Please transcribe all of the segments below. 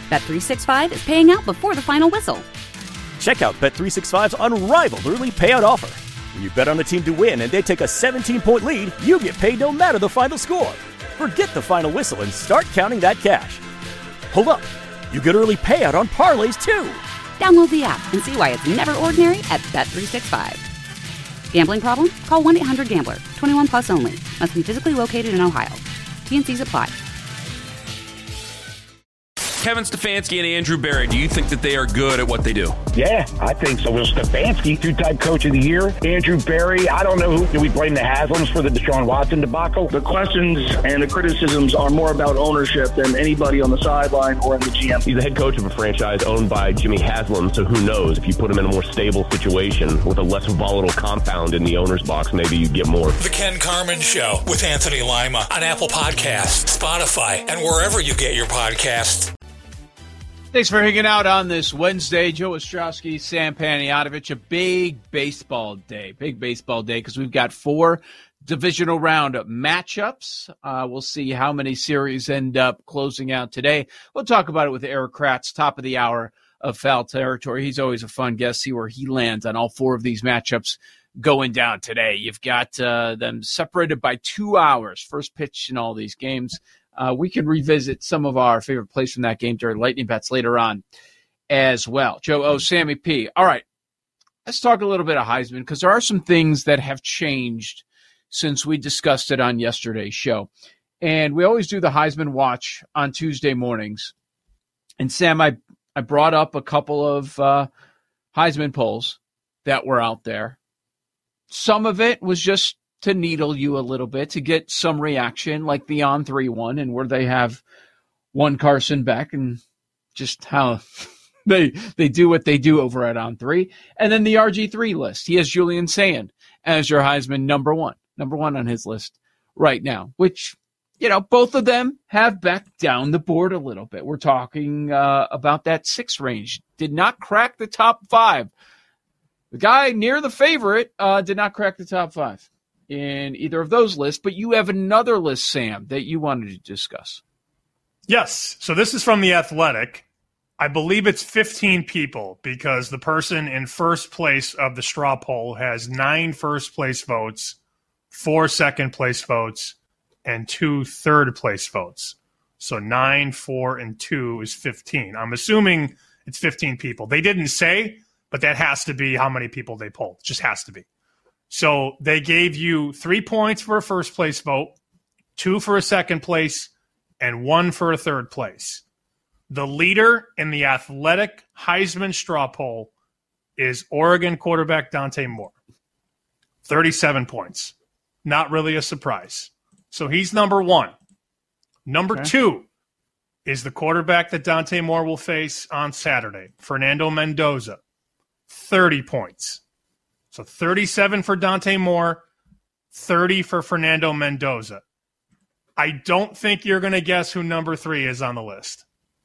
Bet365 is paying out before the final whistle. Check out Bet365's unrivaled early payout offer. When you bet on a team to win and they take a 17-point lead, you get paid no matter the final score. Forget the final whistle and start counting that cash. Hold up. You get early payout on parlays, too. Download the app and see why it's never ordinary at Bet365. Gambling problem? Call 1-800-GAMBLER. 21 plus only. Must be physically located in Ohio. T&Cs apply. Kevin Stefanski and Andrew Berry, do you think that they are good at what they do? Yeah, I think so. Well, Stefanski, two-time coach of the year. Andrew Berry, I don't know who. Do we blame the Haslams for the Deshaun Watson debacle? The questions and the criticisms are more about ownership than anybody on the sideline or in the GM. He's the head coach of a franchise owned by Jimmy Haslam, so who knows? If you put him in a more stable situation with a less volatile compound in the owner's box, maybe you get more. The Ken Carman Show with Anthony Lima on Apple Podcasts, Spotify, and wherever you get your podcasts. Thanks for hanging out on this Wednesday. Joe Ostrowski, Sam Panayotovich. A big baseball day because we've got 4 divisional round matchups. We'll see how many series end up closing out today. We'll talk about it with Eric Kratz, top of the hour of Foul Territory. He's always a fun guest. See where he lands on all 4 of these matchups going down today. You've got them separated by 2 hours, first pitch in all these games. We can revisit some of our favorite plays from that game during Lightning Bets later on as well. Joe O, Sammy P. All right, let's talk a little bit of Heisman because there are some things that have changed since we discussed it on yesterday's show. And we always do the Heisman Watch on Tuesday mornings. And Sam, I brought up a couple of Heisman polls that were out there. Some of it was just to needle you a little bit, to get some reaction, like the On3 one, and where they have one Carson Beck and just how they do what they do over at On3. And then the RG3 list. He has Julian Sand as your Heisman number one on his list right now, which, you know, both of them have Beck down the board a little bit. We're talking about that 6 range. Did not crack the top 5. The guy near the favorite did not crack the top 5 in either of those lists, but you have another list, Sam, that you wanted to discuss. Yes. So this is from The Athletic. I believe it's 15 people because the person in first place of the straw poll has 9 first-place votes, 4 second-place votes, and 2 third-place votes. So 9, 4, and 2 is 15. I'm assuming it's 15 people. They didn't say, but that has to be how many people they polled. It just has to be. So they gave you 3 points for a first place vote, 2 for a second place, and 1 for a third place. The leader in the Athletic Heisman straw poll is Oregon quarterback Dante Moore. 37 points. Not really a surprise. So he's number 1. Number 2 is the quarterback that Dante Moore will face on Saturday, Fernando Mendoza. 30 points. So 37 for Dante Moore, 30 for Fernando Mendoza. I don't think you're going to guess who number 3 is on the list.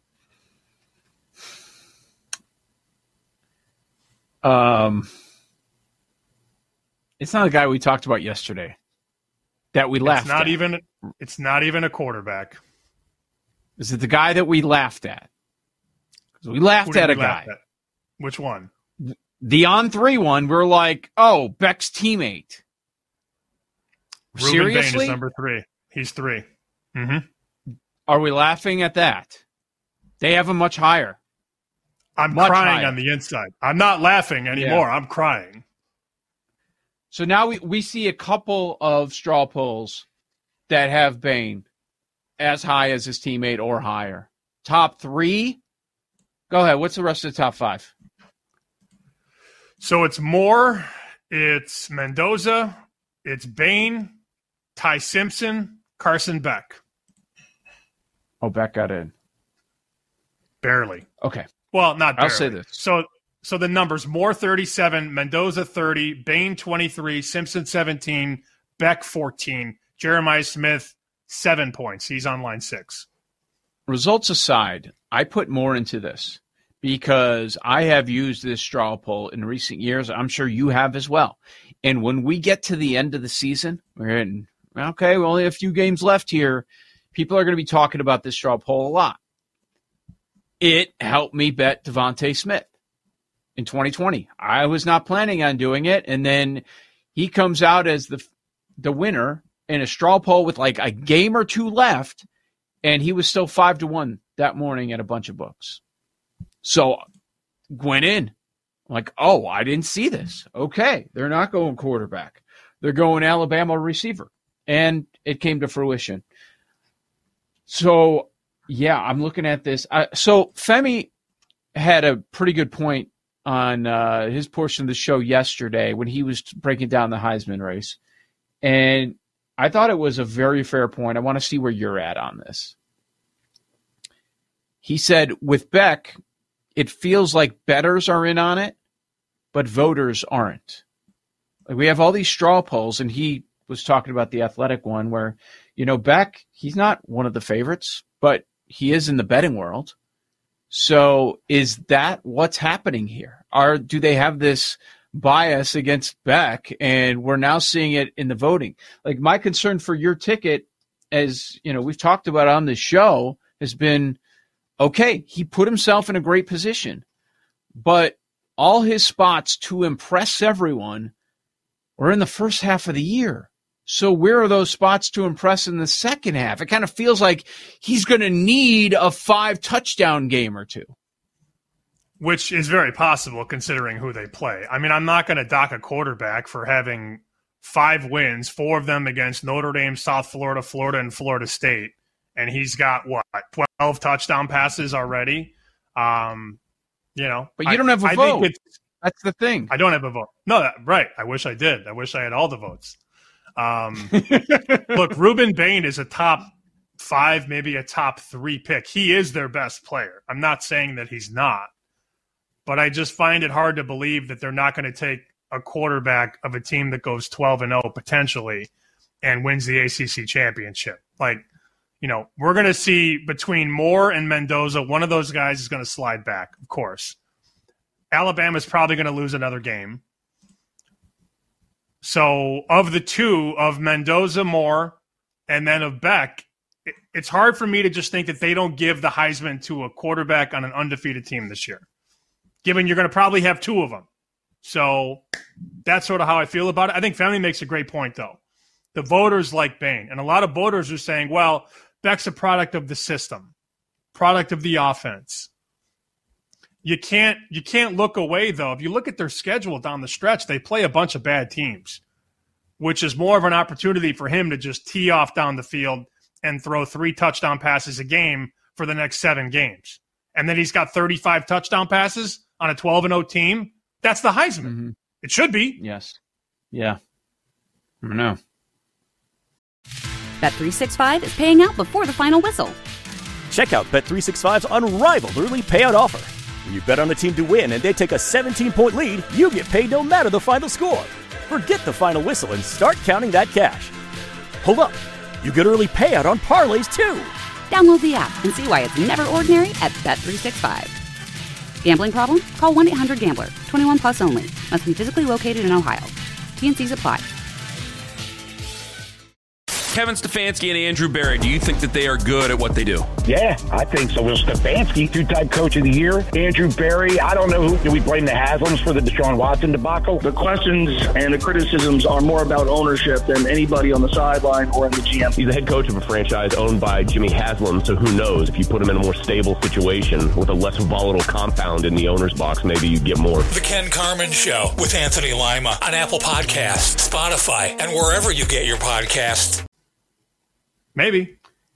It's not a guy we talked about yesterday that we laughed at. It's not even a quarterback. Is it the guy that we laughed at? Because we laughed at a guy. Which one? The On3 one, we're like, oh, Beck's teammate. Ruben Seriously? Bain is number 3. He's 3. Mm-hmm. Are we laughing at that? They have him much higher. I'm crying on the inside. I'm not laughing anymore. Yeah. I'm crying. So now we see a couple of straw polls that have Bain as high as his teammate or higher. Top 3? Go ahead. What's the rest of the top 5? So it's Moore, it's Mendoza, it's Bain, Ty Simpson, Carson Beck. Oh, Beck got in. Barely. Okay. Well, not barely. I'll say this. So the numbers, Moore 37, Mendoza 30, Bain 23, Simpson 17, Beck 14, Jeremiah Smith 7 points. He's on line 6. Results aside, I put more into this because I have used this straw poll in recent years. I'm sure you have as well. And when we get to the end of the season, we're in, okay, we only have a few games left here. People are going to be talking about this straw poll a lot. it helped me bet Devontae Smith in 2020. I was not planning on doing it, and then he comes out as the winner in a straw poll with like a game or two left, and he was still 5-1 that morning at a bunch of books. So went in like, oh, I didn't see this. Okay, they're not going quarterback. They're going Alabama receiver. And it came to fruition. So, yeah, I'm looking at this. So Femi had a pretty good point on his portion of the show yesterday when he was breaking down the Heisman race. And I thought it was a very fair point. I want to see where you're at on this. He said, with Beck, it feels like bettors are in on it, but voters aren't. Like, we have all these straw polls, and he was talking about the Athletic one where, Beck, he's not one of the favorites, but he is in the betting world. So is that what's happening here? Do they have this bias against Beck, and we're now seeing it in the voting? Like, my concern for your ticket, as we've talked about on this show, has been, okay, he put himself in a great position, but all his spots to impress everyone were in the first half of the year. So where are those spots to impress in the second half? It kind of feels like he's going to need a 5-touchdown game or two. Which is very possible considering who they play. I mean, I'm not going to dock a quarterback for having 5 wins, 4 of them against Notre Dame, South Florida, Florida, and Florida State. And he's got, 12 touchdown passes already? But you don't have a vote. That's the thing. I don't have a vote. No, right. I wish I did. I wish I had all the votes. Look, Ruben Bain is a top 5, maybe a top 3 pick. He is their best player. I'm not saying that he's not. But I just find it hard to believe that they're not going to take a quarterback of a team that goes 12-0 potentially and wins the ACC championship. Like, we're going to see between Moore and Mendoza, one of those guys is going to slide back, of course. Alabama's probably going to lose another game. So of the two, of Mendoza, Moore, and then of Beck, it's hard for me to just think that they don't give the Heisman to a quarterback on an undefeated team this year, given you're going to probably have 2 of them. So that's sort of how I feel about it. I think Family makes a great point, though. The voters like Bain, and a lot of voters are saying, well, Beck's a product of the system, product of the offense. You can't look away, though. If you look at their schedule down the stretch, they play a bunch of bad teams, which is more of an opportunity for him to just tee off down the field and throw 3 touchdown passes a game for the next 7 games. And then he's got 35 touchdown passes on a 12-0 team. That's the Heisman. Mm-hmm. It should be. Yes. Yeah. I don't know. Bet365 is paying out before the final whistle. Check out Bet365's unrivaled early payout offer. When you bet on a team to win and they take a 17-point lead, you get paid no matter the final score. Forget the final whistle and start counting that cash. Hold up. You get early payout on parlays, too. Download the app and see why it's never ordinary at Bet365. Gambling problem? Call 1-800-GAMBLER. 21 plus only. Must be physically located in Ohio. T&Cs apply. Kevin Stefanski and Andrew Berry, do you think that they are good at what they do? Yeah, I think so. Will Stefanski, 2-time coach of the year. Andrew Berry, I don't know who. Do we blame the Haslams for the Deshaun Watson debacle? The questions and the criticisms are more about ownership than anybody on the sideline or in the GM. He's the head coach of a franchise owned by Jimmy Haslam, so who knows? If you put him in a more stable situation with a less volatile compound in the owner's box, maybe you get more. The Ken Carman Show with Anthony Lima on Apple Podcasts, Spotify, and wherever you get your podcasts. Maybe.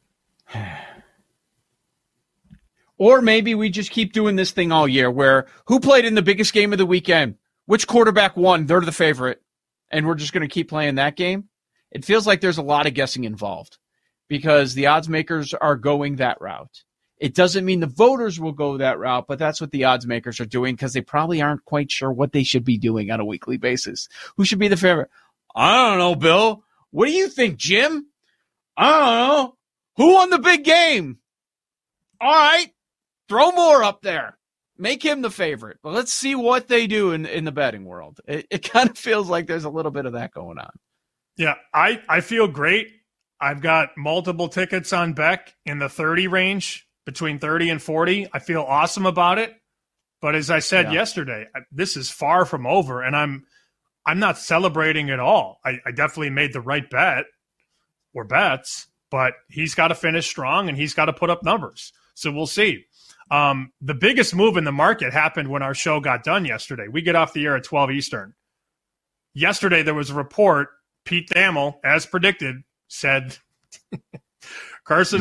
Or maybe we just keep doing this thing all year where who played in the biggest game of the weekend? Which quarterback won? They're the favorite. And we're just going to keep playing that game. It feels like there's a lot of guessing involved because the odds makers are going that route. It doesn't mean the voters will go that route, but that's what the odds makers are doing because they probably aren't quite sure what they should be doing on a weekly basis. Who should be the favorite? I don't know, Bill. What do you think, Jim? I don't know. Who won the big game? All right. Throw Moore up there. Make him the favorite. But let's see what they do in the betting world. It kind of feels like there's a little bit of that going on. Yeah, I feel great. I've got multiple tickets on Beck in the 30 range. between 30 and 40. I feel awesome about it. But as I said yesterday, this is far from over, and I'm not celebrating at all. I definitely made the right bet or bets, but he's got to finish strong and he's got to put up numbers. So we'll see. The biggest move in the market happened when our show got done yesterday. We get off the air at 12 Eastern. Yesterday, there was a report. Pete Thamel, as predicted, said John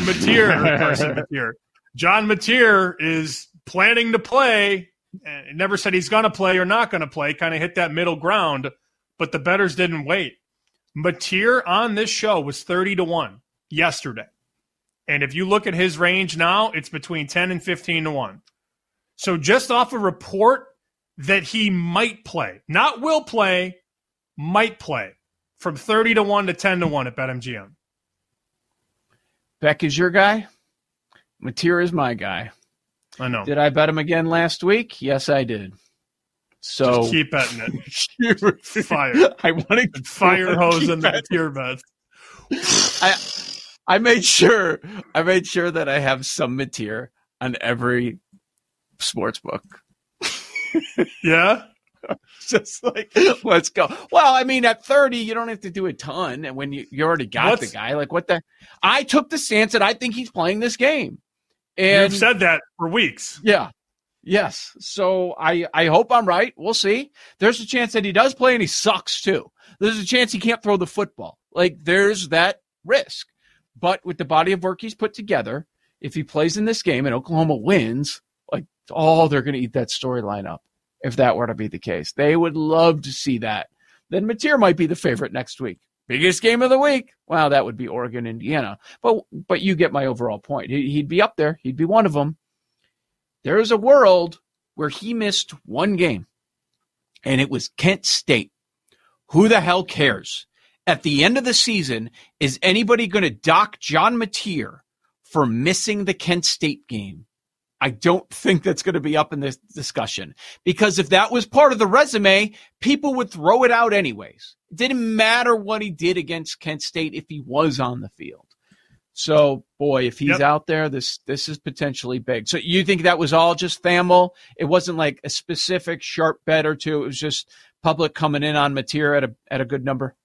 Mateer is planning to play. It never said he's going to play or not going to play, kind of hit that middle ground, but the bettors didn't wait. Mateer on this show was 30-1 yesterday. And if you look at his range now, it's between 10 and 15-1. So just off a report that he might play, not will play, might play, from 30-1 to 10-1 at BetMGM. Beck is your guy. Mateer is my guy. I know. Did I bet him again last week? Yes, I did. So just keep betting it. Fire. I want to fire hose in the Mateer bets. I made sure that I have some Mateer on every sports book. Yeah. Just like, let's go. Well, I mean, at 30, you don't have to do a ton. And when you already got the guy, like what the, I took the stance that I think he's playing this game. And you've said that for weeks. Yeah. Yes. So I hope I'm right. We'll see. There's a chance that he does play and he sucks too. There's a chance he can't throw the football. Like there's that risk. But with the body of work he's put together, if he plays in this game and Oklahoma wins, like, they're going to eat that storyline up. If that were to be the case, they would love to see that. Then Mateer might be the favorite next week. Biggest game of the week. Wow, that would be Oregon, Indiana. But you get my overall point. He'd be up there. He'd be one of them. There is a world where he missed one game, and it was Kent State. Who the hell cares? At the end of the season, is anybody going to dock John Mateer for missing the Kent State game? I don't think that's going to be up in this discussion, because if that was part of the resume, people would throw it out anyways. It didn't matter what he did against Kent State if he was on the field. So, boy, if he's out there, this is potentially big. So you think that was all just Thamel? It wasn't like a specific sharp bet or two. It was just public coming in on Mateer at a good number?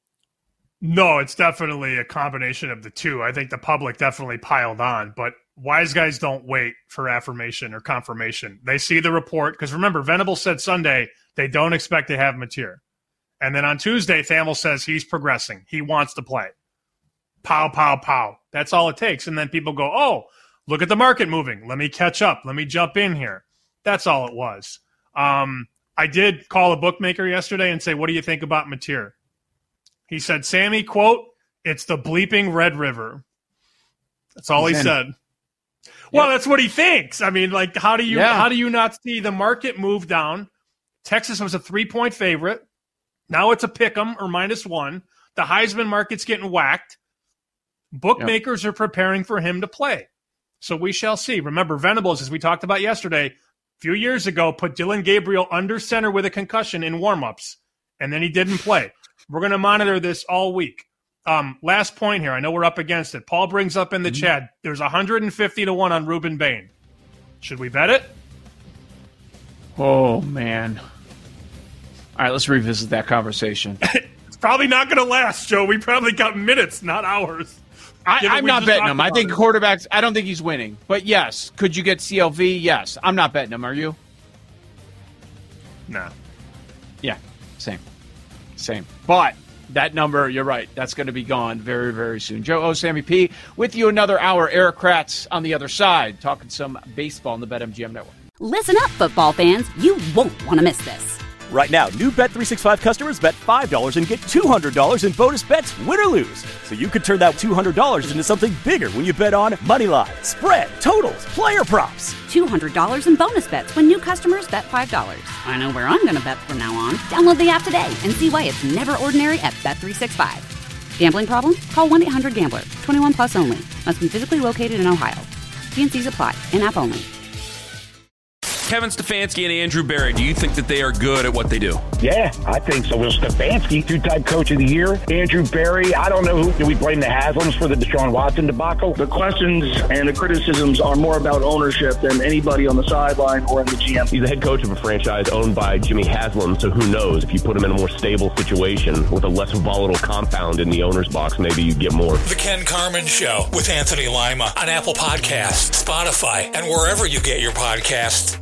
No, it's definitely a combination of the two. I think the public definitely piled on, but wise guys don't wait for affirmation or confirmation. They see the report, because remember, Venable said Sunday they don't expect to have Mateer. And then on Tuesday, Thamel says he's progressing. He wants to play. Pow, pow, pow. That's all it takes. And then people go, oh, look at the market moving. Let me catch up. Let me jump in here. That's all it was. I did call a bookmaker yesterday and say, what do you think about Mateer? He said, Sammy, quote, it's the bleeping Red River. That's all he said. Well, that's what he thinks. I mean, like, how do you not see the market move down? Texas was a 3-point favorite. Now it's a pick'em or -1. The Heisman market's getting whacked. Bookmakers are preparing for him to play. So we shall see. Remember, Venables, as we talked about yesterday, a few years ago, put Dylan Gabriel under center with a concussion in warmups, and then he didn't play. We're going to monitor this all week. Last point here. I know we're up against it. Paul brings up in the chat, there's 150-1 on Ruben Bain. Should we bet it? Oh, man. All right, let's revisit that conversation. It's probably not going to last, Joe. We probably got minutes, not hours. I'm not betting him. I think quarterbacks, I don't think he's winning. But yes, could you get CLV? Yes. I'm not betting him. Are you? No. Yeah, same. But that number, you're right, that's going to be gone very, very soon. Joe O, Sammy P, with you another hour. Eric Kratz on the other side, talking some baseball on the BetMGM Network. Listen up, football fans. You won't want to miss this. Right now, new Bet365 customers bet $5 and get $200 in bonus bets, win or lose. So you could turn that $200 into something bigger when you bet on moneyline, spread, totals, player props. $200 in bonus bets when new customers bet $5. I know where I'm going to bet from now on. Download the app today and see why it's never ordinary at Bet365. Gambling problem? Call 1-800-GAMBLER. 21 plus only. Must be physically located in Ohio. T&Cs apply. In-app only. Kevin Stefanski and Andrew Berry, do you think that they are good at what they do? Yeah, I think so. Will Stefanski, two-time coach of the year. Andrew Berry, I don't know who. Do we blame the Haslams for the Deshaun Watson debacle? The questions and the criticisms are more about ownership than anybody on the sideline or in the GM. He's the head coach of a franchise owned by Jimmy Haslam, so who knows? If you put him in a more stable situation with a less volatile compound in the owner's box, maybe you get more. The Ken Carman Show with Anthony Lima on Apple Podcasts, Spotify, and wherever you get your podcasts.